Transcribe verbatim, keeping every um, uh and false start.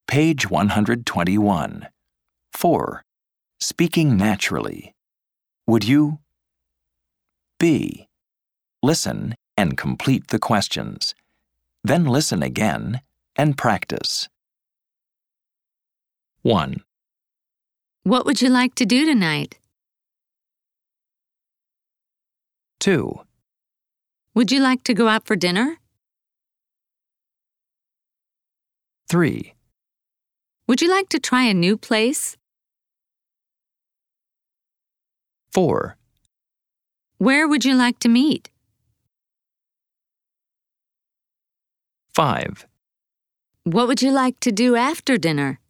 Page one hundred twenty-one. four. Speaking naturally. Would you? B. Listen and complete the questions. Then listen again and practice. one. What would you like to do tonight? two. Would you like to go out for dinner? three. Would you like to try a new place? four. Where would you like to meet? five. What would you like to do after dinner?